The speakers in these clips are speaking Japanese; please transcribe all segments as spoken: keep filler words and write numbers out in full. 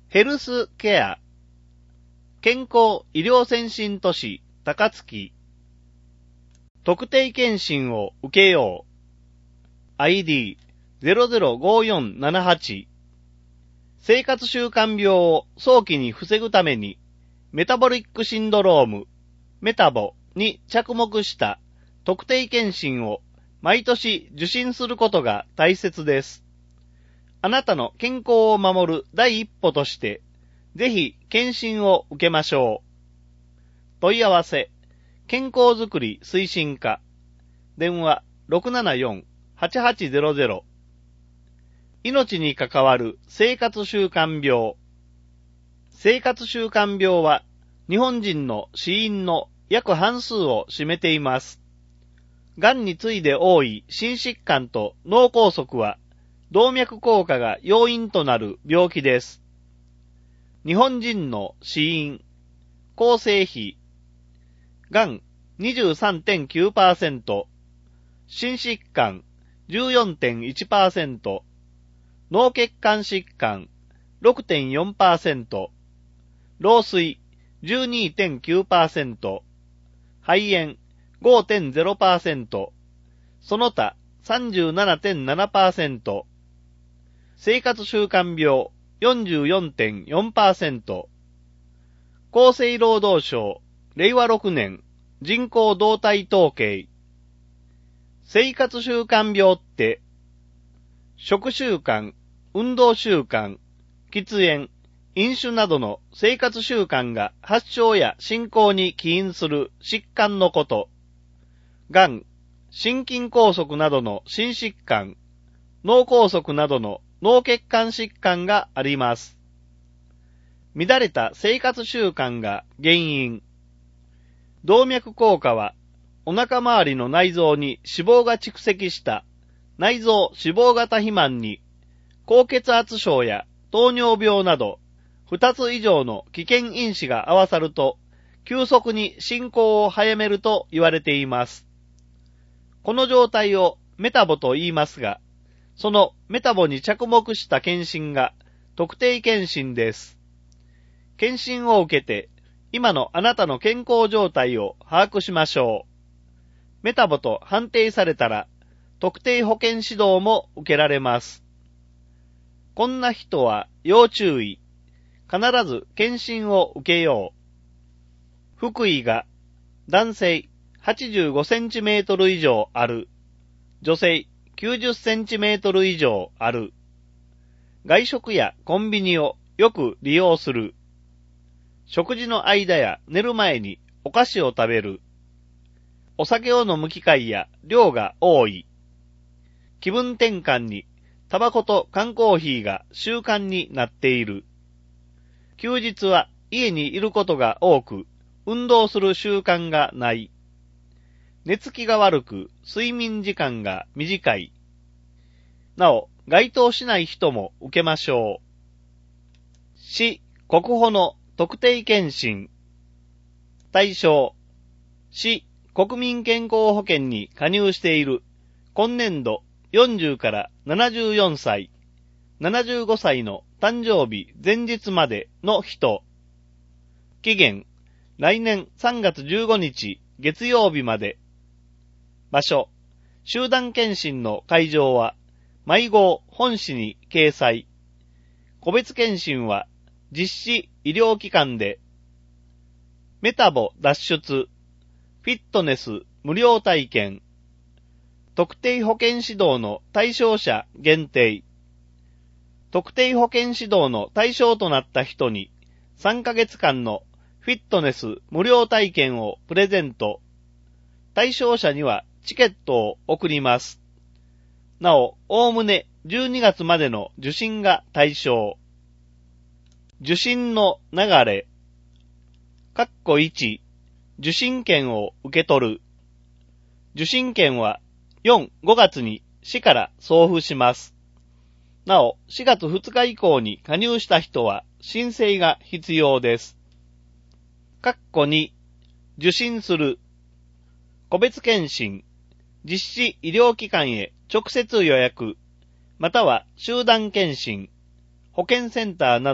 ヘルスケア健康医療先進都市高槻特定健診を受けよう アイディーゼロゼロごよんななはち 生活習慣病を早期に防ぐためにメタボリックシンドロームメタボに着目した特定健診を毎年受診することが大切です。あなたの健康を守る第一歩として、ぜひ検診を受けましょう。問い合わせ、健康づくり推進課、電話 ろくななよん はちはちゼロゼロ。命に関わる生活習慣病。生活習慣病は日本人の死因の約半数を占めています。がんに次いで多い心疾患と脳梗塞は動脈硬化が要因となる病気です。日本人の死因、構成比、がん にじゅうさんてんきゅうパーセント、心疾患 じゅうよんてんいちパーセント、脳血管疾患 ろくてんよんパーセント、老衰 じゅうにてんきゅうパーセント、肺炎 ごてんゼロパーセント、その他 さんじゅうななてんななパーセント、生活習慣病 よんじゅうよんてんよんパーセント、厚生労働省れいわろくねん人口動態統計。生活習慣病って、食習慣、運動習慣、喫煙、飲酒などの生活習慣が発症や進行に起因する疾患のこと。がん、心筋梗塞などの心疾患、脳梗塞などの脳血管疾患があります。乱れた生活習慣が原因。動脈硬化はお腹周りの内臓に脂肪が蓄積した内臓脂肪型肥満に高血圧症や糖尿病などふたつ以上の危険因子が合わさると急速に進行を早めると言われています。この状態をメタボと言いますが、そのメタボに着目した検診が特定検診です。検診を受けて今のあなたの健康状態を把握しましょう。メタボと判定されたら特定保健指導も受けられます。こんな人は要注意。必ず検診を受けよう。腹囲が男性はちじゅうごセンチメートル以上ある。女性きゅうじゅっセンチメートル以上ある。外食やコンビニをよく利用する。食事の間や寝る前にお菓子を食べる。お酒を飲む機会や量が多い。気分転換にタバコと缶コーヒーが習慣になっている。休日は家にいることが多く、運動する習慣がない。寝つきが悪く、睡眠時間が短い。なお、該当しない人も受けましょう。市、国保の特定健診。対象、市、国民健康保険に加入している、今年度よんじゅうからななじゅうよんさい、ななじゅうごさいの誕生日前日までの人。期限、来年さんがつじゅうごにち月曜日まで。場所、集団検診の会場は、毎号本誌に掲載。個別検診は、実施医療機関で、メタボ脱出、フィットネス無料体験、特定保健指導の対象者限定、特定保健指導の対象となった人にさんかげつかんのフィットネス無料体験をプレゼント、対象者にはチケットを送ります。なお、おおむねじゅうにがつまでの受診が対象。受診の流れ。かっこいち、受診券を受け取る。受診券はよん、ごがつに市から送付します。なお、しがつふつか以降に加入した人は申請が必要です。かっこに、受診する。個別検診、実施医療機関へ直接予約、または集団検診、保健センターなど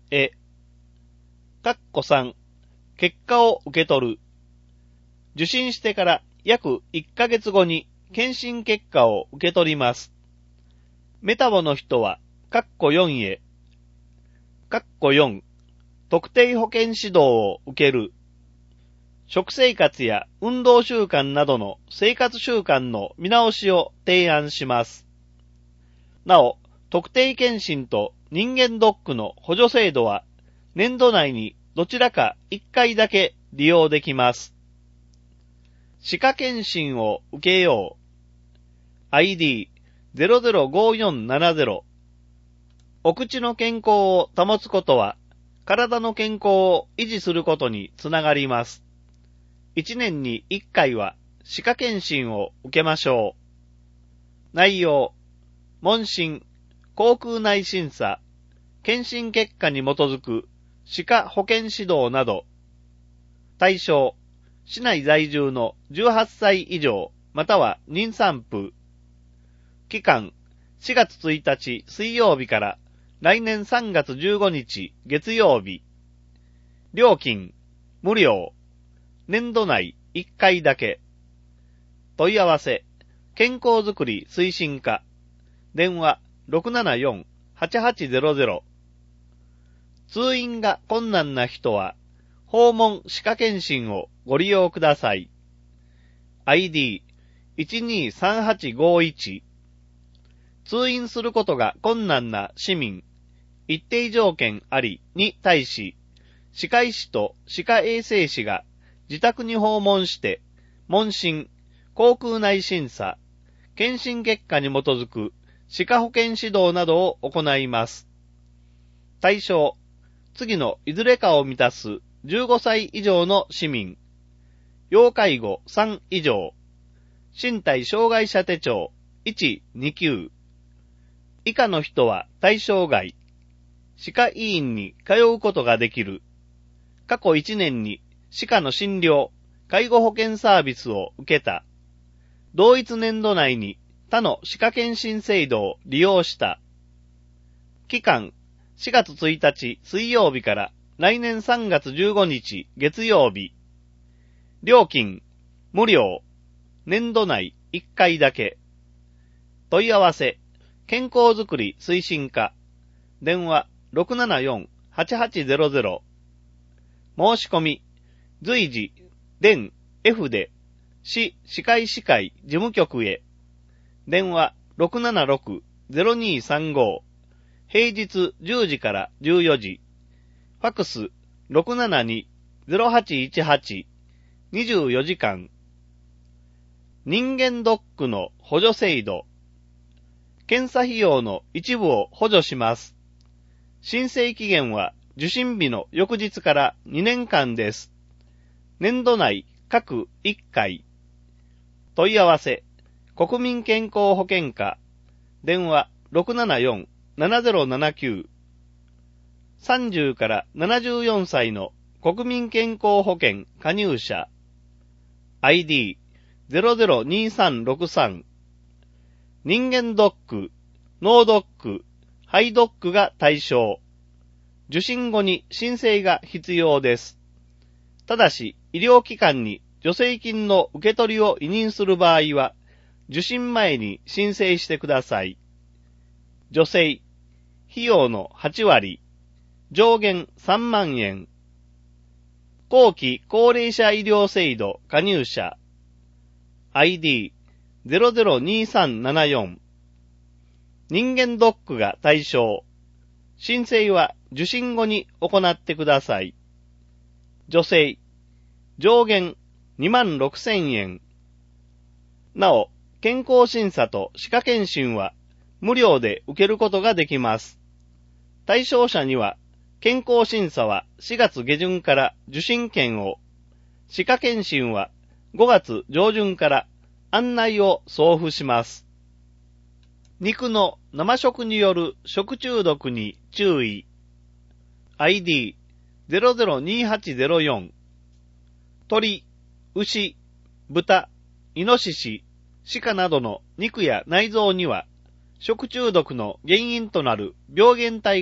え。かっこさん、結果を受け取る。受診してから約いっかげつごに検診結果を受け取ります。メタボの人は、かっこよんへ。かっこよん、特定保健指導を受ける。食生活や運動習慣などの生活習慣の見直しを提案します。なお、特定健診と人間ドックの補助制度は、年度内にどちらかいっかいだけ利用できます。歯科健診を受けよう。アイディーゼロゼロごよんななゼロ。お口の健康を保つことは、体の健康を維持することにつながります。いちねんにいっかいは歯科健診を受けましょう。内容、問診、口腔内審査、検診結果に基づく歯科保健指導など。対象、市内在住のじゅうはっさい以上、または妊産婦。期間、しがつついたち水曜日から来年さんがつじゅうごにち月曜日。料金、無料。年度内いっかいだけ。問い合わせ、健康づくり推進課。電話 ろくななよんはちはちゼロゼロ。通院が困難な人は、訪問歯科検診をご利用ください。アイディーいちにさんはちごいち。通院することが困難な市民、一定条件ありに対し、歯科医師と歯科衛生士が自宅に訪問して、問診、口腔内審査、検診結果に基づく歯科保健指導などを行います。対象、次のいずれかを満たすじゅうごさい以上の市民、要介護さん以上、身体障害者手帳いち、に級、以下の人は対象外、歯科医院に通うことができる、過去いちねんに歯科の診療、介護保険サービスを受けた、同一年度内に他の歯科検診制度を利用した、期間、しがつついたち水曜日から来年さんがつじゅうごにち月曜日。料金、無料。年度内いっかいだけ。問い合わせ、健康づくり推進課。電話 ろくななよんはちはちゼロゼロ。申し込み、随時、電 F で、市歯科医師会事務局へ。電話 ろくななろくゼロにさんご。平日じゅうじからじゅうよじ。ファクス ろくななにゼロはちいちはち。にじゅうよじかん。人間ドックの補助制度。検査費用の一部を補助します。申請期限は受診日の翌日からにねんかんです。年度内各いっかい。問い合わせ、国民健康保険課。電話 ろくななよんななゼロななきゅう。さんじゅうからななじゅうよんさいの国民健康保険加入者。アイディーゼロゼロにさんろくさん。人間ドック、脳ドック、肺ドックが対象。受診後に申請が必要です。ただし、医療機関に助成金の受け取りを委任する場合は、受診前に申請してください。助成、費用のはちわり、上限さんまんえん。後期高齢者医療制度加入者。アイディーゼロゼロにさんななよん。人間ドックが対象。申請は受診後に行ってください。助成、上限にまんろくせんえん。なお、健康審査と歯科検診は無料で受けることができます。対象者には、健康審査はしがつげじゅんから受診券を、歯科検診はごがつじょうじゅんから案内を送付します。肉の生食による食中毒に注意。アイディーゼロゼロにはちゼロよん。鳥、牛、豚、イノシシ、鹿などの肉や内臓には食中毒の原因となる病原体が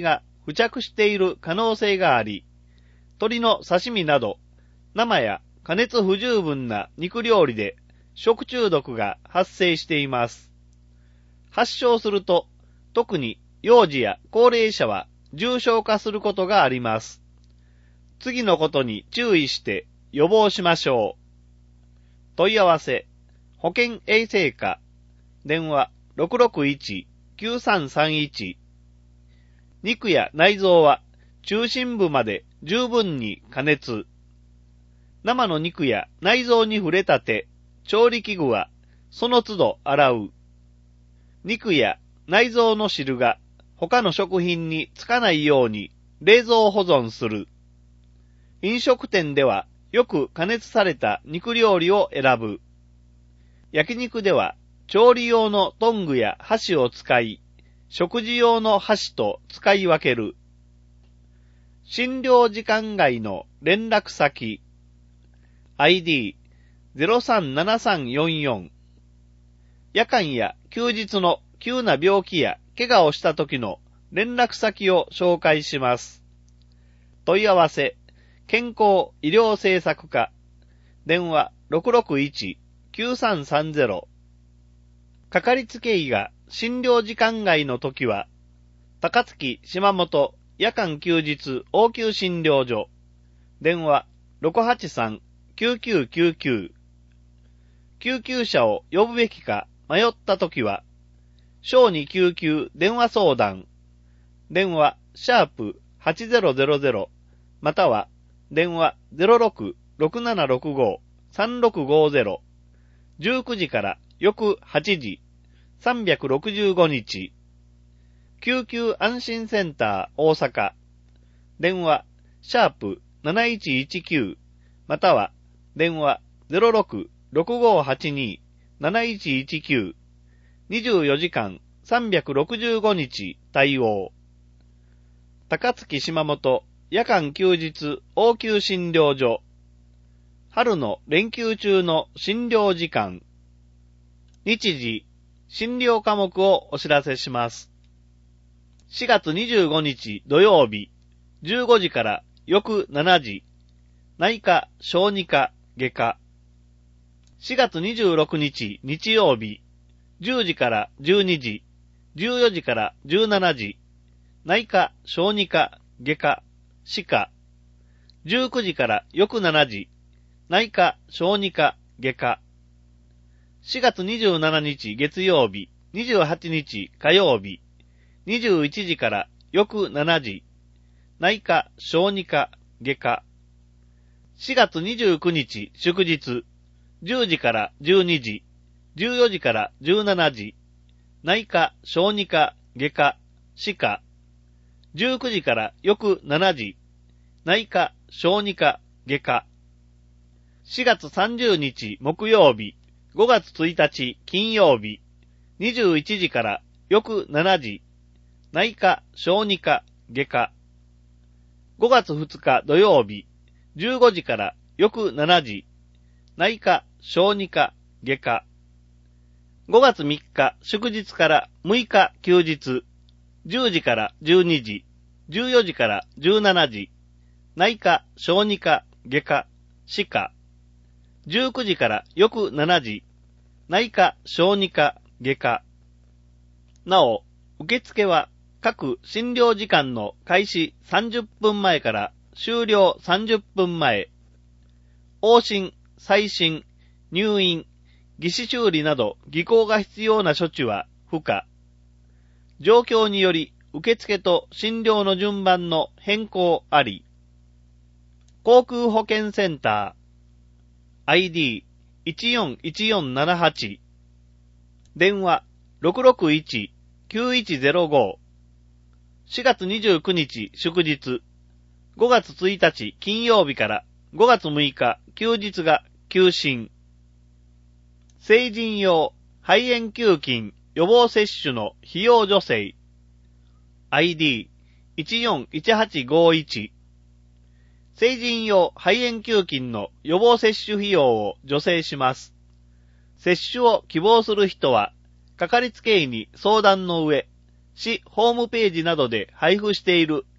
付着している可能性があり、鶏の刺身など、生や加熱不十分な肉料理で食中毒が発生しています。発症すると、特に幼児や高齢者は重症化することがあります。次のことに注意して予防しましょう。問い合わせ、保健衛生課、電話 ろくろくいち きゅうさんさんいち。肉や内臓は中心部まで十分に加熱。生の肉や内臓に触れた手、調理器具はその都度洗う。肉や内臓の汁が他の食品につかないように冷蔵保存する。飲食店ではよく加熱された肉料理を選ぶ。焼肉では調理用のトングや箸を使い、食事用の箸と使い分ける。診療時間外の連絡先 アイディーゼロさんななさんよんよん 夜間や休日の急な病気や怪我をした時の連絡先を紹介します。問い合わせ、健康医療政策課、電話 ろくろくいち きゅうさんさんゼロ。かかりつけ医が診療時間外の時は、高槻島本夜間休日応急診療所、電話 ろくはちさん きゅうきゅうきゅうきゅう。救急車を呼ぶべきか迷った時は、小児救急電話相談、電話シャープはちゼロゼロゼロまたは電話 ゼロろく ろくななろくご さんろくごゼロ、じゅうくじから翌はちじ、さんびゃくろくじゅうごにち、救急安心センター大阪、電話シャープなないちいちきゅうまたは電話 ゼロろく ろくごはちに なないちいちきゅう、にじゅうよじかんさんびゃくろくじゅうごにち対応。高槻島本夜間休日応急診療所、春の連休中の診療時間、日時、診療科目をお知らせします。しがつにじゅうごにち土曜日、じゅうごじから翌しちじ、内科、小児科、外科。しがつにじゅうろくにち日曜日、じゅうじからじゅうにじ、じゅうよじからじゅうしちじ、内科、小児科、外科、歯科。じゅうくじから翌しちじ、内科、小児科、外科。しがつにじゅうしちにち月曜日、にじゅうはちにち火曜日、にじゅういちじから翌しちじ、内科、小児科、外科。しがつにじゅうくにち祝日、じゅうじからじゅうにじ、じゅうよじからじゅうしちじ、内科、小児科、外科、歯科。じゅうくじから翌しちじ、内科、小児科、外科。しがつさんじゅうにち木曜日、ごがつついたち金曜日、にじゅういちじから翌しちじ、内科、小児科、外科。ごがつふつか土曜日、じゅうごじから翌しちじ、内科、小児科、外科。ごがつみっか祝日からむいか休日、じゅうじからじゅうにじ、じゅうよじからじゅうしちじ、内科、小児科、外科、歯科。じゅうくじから翌しちじ、内科、小児科、外科。なお、受付は各診療時間の開始さんじゅっぷんまえから終了さんじゅっぷんまえ。往診、再診、入院、技師修理など技巧が必要な処置は不可。状況により受付と診療の順番の変更あり。航空保健センター アイディーいちよんいちよんななはち 電話 ろくろくいち きゅういちゼロご しがつにじゅうくにち祝日、ごがつついたち金曜日からごがつむいか休日が休診。成人用肺炎球菌予防接種の費用助成 アイディーいちよんいちはちごいち 成人用肺炎球菌の予防接種費用を助成します。接種を希望する人は、かかりつけ医に相談の上、市ホームページなどで配布している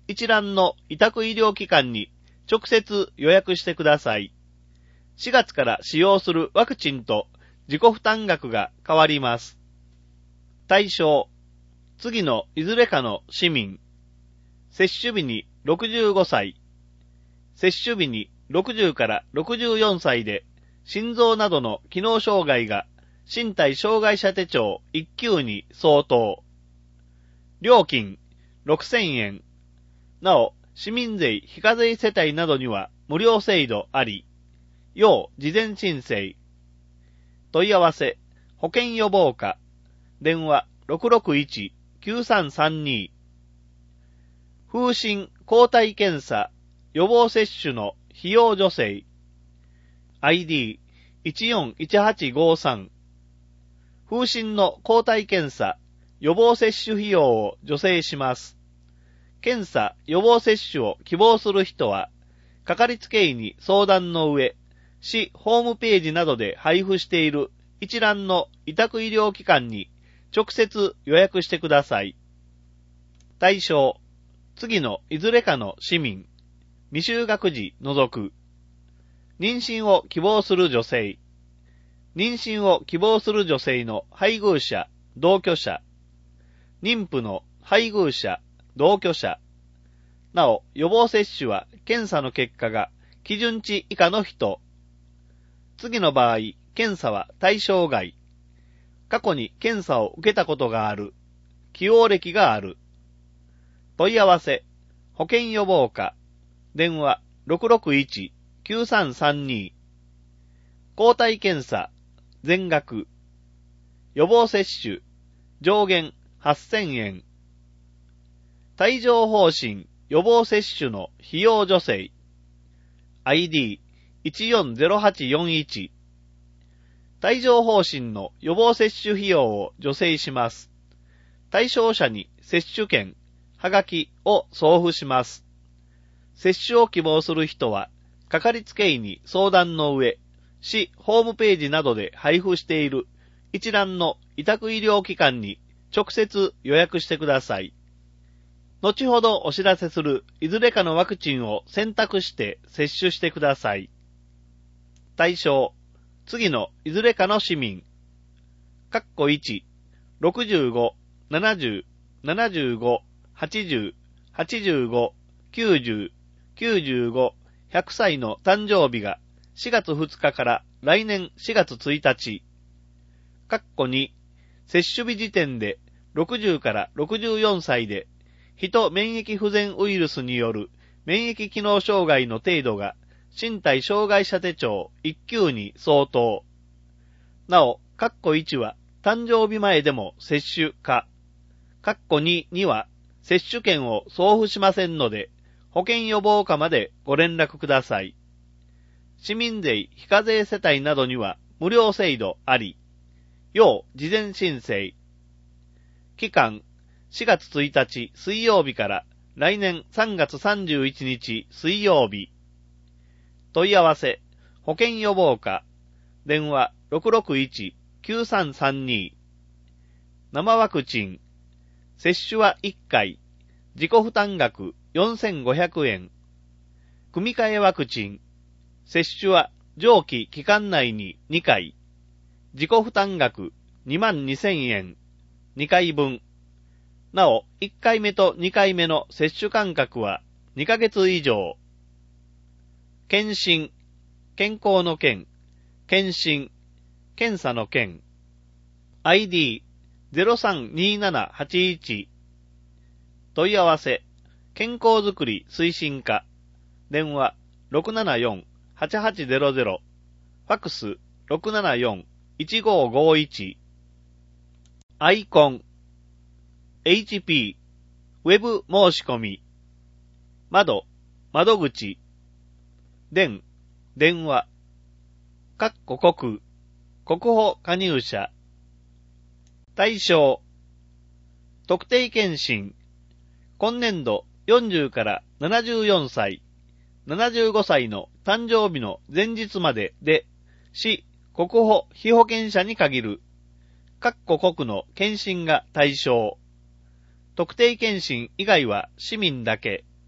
一覧の委託医療機関に直接予約してください。しがつから使用するワクチンと自己負担額が変わります。対象、次のいずれかの市民。接種日にろくじゅうごさい。接種日にろくじゅうからろくじゅうよんさいで、心臓などの機能障害が身体障害者手帳いっ級に相当。料金ろくせんえん。なお、市民税非課税世帯などには無料制度あり。要事前申請。問い合わせ、保険予防課。電話 ろくろくいちきゅうさんさんに。風疹抗体検査予防接種の費用助成。アイディーいちよんいちはちごさん。風疹の抗体検査予防接種費用を助成します。検査予防接種を希望する人は、かかりつけ医に相談の上、市ホームページなどで配布している一覧の委託医療機関に直接予約してください。対象、次のいずれかの市民、未就学児除く。妊娠を希望する女性。妊娠を希望する女性の配偶者、同居者。妊婦の配偶者、同居者。なお、予防接種は検査の結果が基準値以下の人。次の場合、検査は対象外。過去に検査を受けたことがある。起用歴がある。問い合わせ、保険予防課。電話 ろくろくいちきゅうさんさんに。抗体検査、全額。予防接種、上限はっせんえん。帯状疱疹予防接種の費用助成。アイディーいちよんゼロはちよんいち。帯状疱疹の予防接種費用を助成します。対象者に接種券、はがきを送付します。接種を希望する人は、かかりつけ医に相談の上、市ホームページなどで配布している一覧の委託医療機関に直接予約してください。後ほどお知らせするいずれかのワクチンを選択して接種してください。対象、次のいずれかの市民。かっこいち、ろくじゅうご、ななじゅう、ななじゅうご、はちじゅう、はちじゅうご、きゅうじゅう、きゅうじゅうご、ひゃくさいの誕生日がしがつふつかから来年しがつついたち。かっこに、接種日時点でろくじゅうからろくじゅうよんさいで、人免疫不全ウイルスによる免疫機能障害の程度が身体障害者手帳いっ級に相当。なお、かっこいちは誕生日前でも接種か、かっこにには接種券を送付しませんので、保険予防課までご連絡ください。市民税非課税世帯などには無料制度あり。要事前申請。期間しがつついたち水曜日から来年さんがつさんじゅういちにち水曜日。問い合わせ、保険予防課。電話 ろくろくいちきゅうさんさんに。生ワクチン。接種はいっかい。自己負担額よんせんごひゃくえん。組み換えワクチン。接種は上記期間内ににかい。自己負担額にまんにせんえん。にかいぶん。なお、いっかいめとにかいめの接種間隔はにかげつ以上。検診、健康の健、検診、検査の検。アイディーゼロさんにーななはちいち。問い合わせ、健康づくり推進課。電話 ろくななよんはちはちゼロゼロ。ファックス ろくななよんいちごごいち。アイコン。エイチピー、ウェブ申し込み。窓、窓口。電、電話。かっこ国、国保加入者。対象。特定健診。今年度よんじゅうからななじゅうよんさい、ななじゅうごさいの誕生日の前日までで、市、国保被保険者に限る。各国の検診が対象。特定健診以外は市民だけ。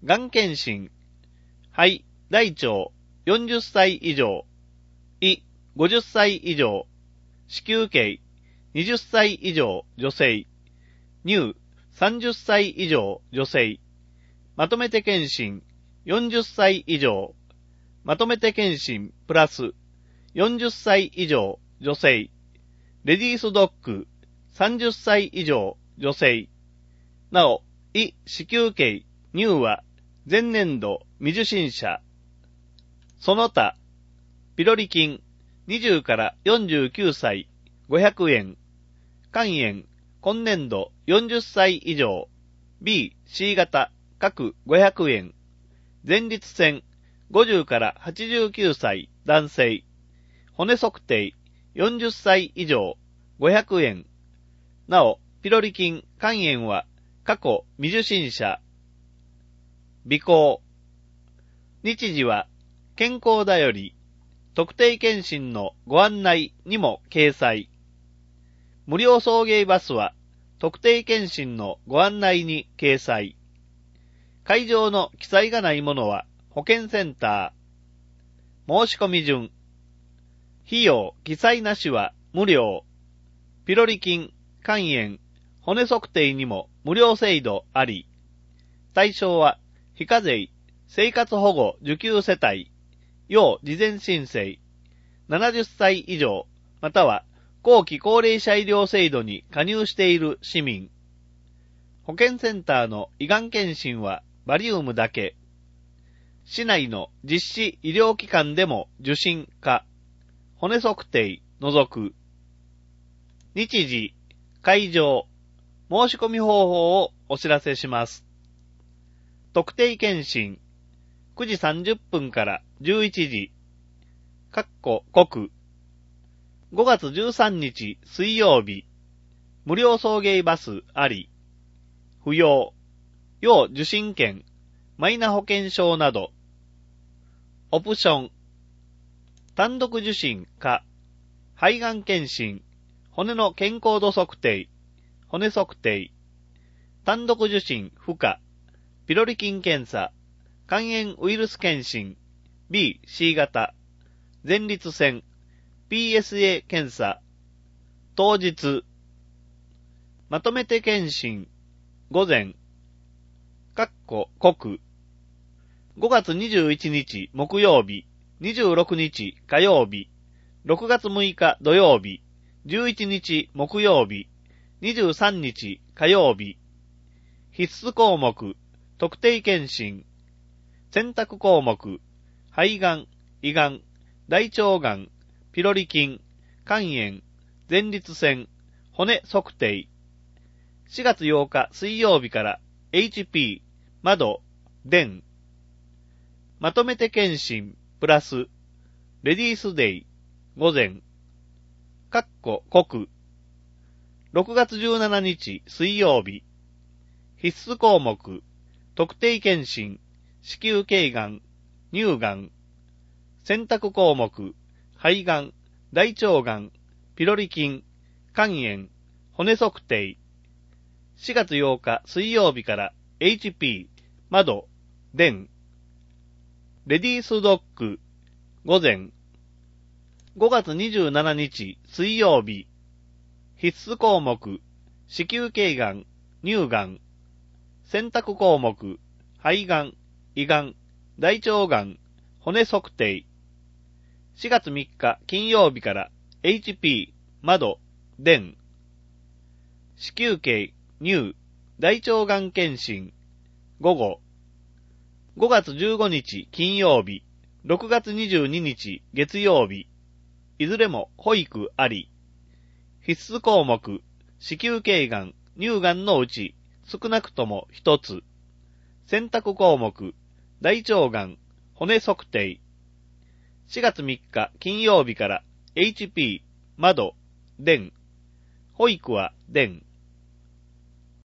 がん検診、肺、大腸、よんじゅっさい以上、胃、ごじゅっさい以上、子宮頸、はたち以上女性、乳、さんじゅっさい以上女性、まとめて検診、よんじゅっさい以上、まとめて検診プラス、よんじゅっさい以上女性、レディースドッグ、さんじゅっさい以上女性、なお、胃、子宮頸、乳は、前年度未受診者、その他、ピロリ菌、にじゅうからよんじゅうきゅうさい、ごひゃくえん、肝炎、今年度よんじゅっさい以上、B、C 型、各ごひゃくえん、前立腺、ごじゅうからはちじゅうきゅうさい、男性、骨測定、よんじゅっさい以上、ごひゃくえん、なお、ピロリ菌、肝炎は、過去未受診者、備考。日時は、健康だより、特定健診のご案内にも掲載。無料送迎バスは、特定健診のご案内に掲載。会場の記載がないものは、保健センター。申し込み順。費用、記載なしは無料。ピロリ菌、肝炎、骨測定にも無料制度あり。対象は、非課税、生活保護受給世帯、要事前申請、ななじゅっさい以上、または後期高齢者医療制度に加入している市民。保健センターの胃がん検診はバリウムだけ。市内の実施医療機関でも受診か、骨測定除く。日時、会場、申し込み方法をお知らせします。特定健診、くじさんじゅっぷんからじゅういちじ、かっこ国、ごがつじゅうさんにち水曜日、無料送迎バスあり、不要、要受診券、マイナ保険証など、オプション、単独受診か、肺がん検診、骨の健康度測定、骨測定、単独受診不可、ピロリ菌検査、肝炎ウイルス検診、B、C 型、前立腺、ピーエスエー 検査、当日、まとめて検診、午前、かっこ国、ごがつにじゅういちにち木曜日、にじゅうろくにち火曜日、ろくがつむいか土曜日、じゅういちにち木曜日、にじゅうさんにち火曜日、必須項目、特定健診、選択項目、肺がん、胃がん、大腸がん、ピロリ菌、肝炎、前立腺、骨測定。しがつようか水曜日から エイチピー、窓、電。まとめて検診、プラス、レディースデイ、午前。かっこ国。ろくがつじゅうしちにち水曜日。必須項目、特定健診、子宮頸がん、乳がん、選択項目、肺がん、大腸がん、ピロリ菌、肝炎、骨測定。しがつようか水曜日から エイチピー、窓、電。レディースドッグ、午前。ごがつにじゅうしちにち水曜日。必須項目、子宮頸がん、乳がん、選択項目、肺がん、胃がん、大腸がん、骨測定。しがつみっか金曜日から エイチピー、窓、電。子宮頸、乳、大腸がん検診、午後。ごがつじゅうごにち金曜日、ろくがつにじゅうににち月曜日。いずれも保育あり。必須項目、子宮頸がん、乳がんのうち、少なくとも一つ。選択項目、大腸がん、骨測定。しがつみっか金曜日から エイチピー、窓、電。保育は電。